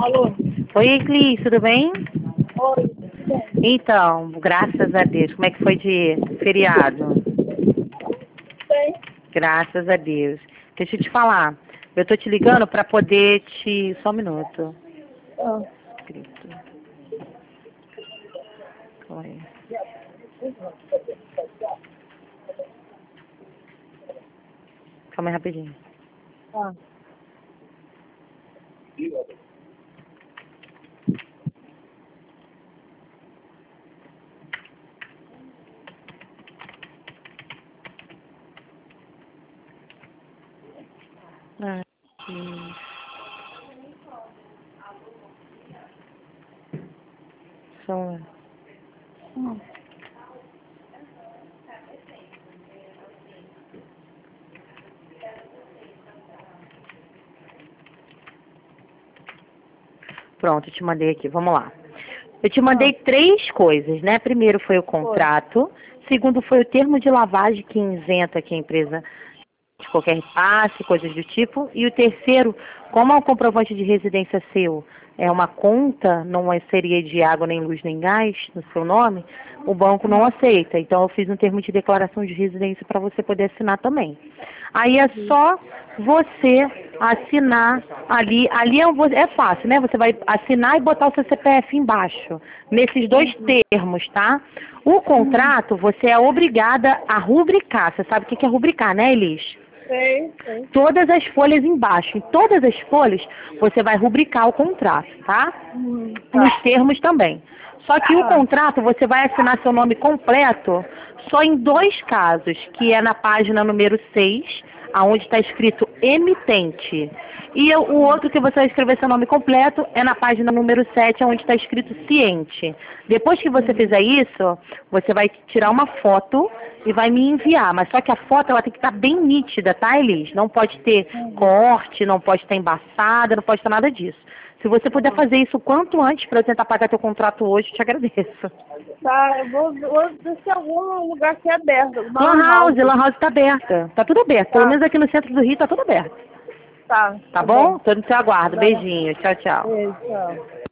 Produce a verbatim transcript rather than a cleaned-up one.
Alô? Oi, Clis, tudo bem? Oi, tudo bem? Então, graças a Deus. Como é que foi de feriado? Bem? Graças a Deus. Deixa eu te falar. Eu tô te ligando para poder te... Só um minuto. Ah, Escrito. Oi. Calma aí rapidinho. ah. Ah, Cris. Só um- Hum. Pronto, eu te mandei aqui. Vamos lá. Eu te Ah, mandei três coisas, né? Primeiro foi o foi. contrato. Segundo foi o termo de lavagem que isenta que a empresa de qualquer repasse, coisas do tipo. E o terceiro, como é um comprovante de residência seu, é uma conta, não é- seria de água, nem luz, nem gás no seu nome, o banco não Hum. aceita. Então eu fiz um termo de declaração de residência para você poder assinar também. Aí é Uhum. só você assinar ali, ali é, um- é fácil, né? Você vai assinar e botar o seu C P F embaixo, nesses dois Uhum. termos, tá? O Uhum. contrato, você é obrigada a rubricar. Você sabe o que é rubricar, né, Elis? Sei, sei. Todas as folhas embaixo. Em todas as folhas, você vai rubricar o contrato, tá? Hum, Nos tá. termos também. Só que o Ah, contrato, você vai assinar seu nome completo só em dois casos, que é na página número seis, aonde está escrito emitente. E o o outro que você vai escrever seu nome completo é na página número sete, onde está escrito ciente. Depois que você uhum. fizer isso, você vai tirar uma foto e vai me enviar. Mas só que a foto ela tem que estar bem nítida, tá, Elis? Não pode ter Uhum. corte, não pode estar embaçada, não pode ter nada disso. Se você puder Ah. fazer isso o quanto antes para eu tentar pagar teu contrato hoje, eu te agradeço. Tá, eu vou, vou ver se algum lugar que é aberto, alguma Lan lan House, house. Lan House tá aberta. Tá tudo aberto. Pelo Tá, menos aqui no centro do Rio tá tudo aberto. tá, Tá tá bom. bom? Tô no seu aguardo. Agora, Beijinho. Tchau, tchau. beijo, tchau.